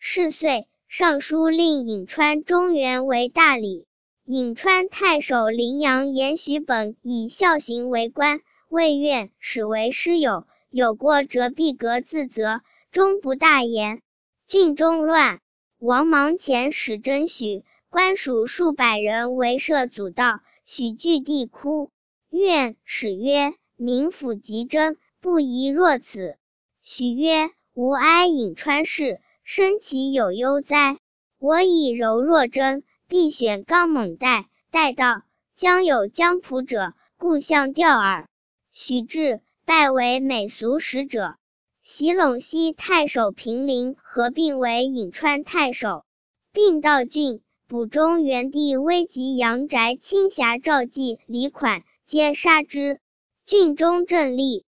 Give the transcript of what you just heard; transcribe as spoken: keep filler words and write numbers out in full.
是岁，尚书令颍川中原为大理。颍川太守陵阳言许本以孝行为官，魏苑始为师友，有过则必革自责，终不大言。郡中乱，王芒遣使征许，官属数百人围摄阻道，许据地哭。苑使曰：民府急征，不宜若此。许曰：吾哀颍川事，生其有忧哉？我以柔弱征，必选刚猛待，待到，将有江浦者，故相调耳。许至，拜为美俗使者。袭陇西太守平陵合并为颍川太守，并到郡，捕中原帝危及阳宅卿侠赵济李款，皆杀之。郡中正立。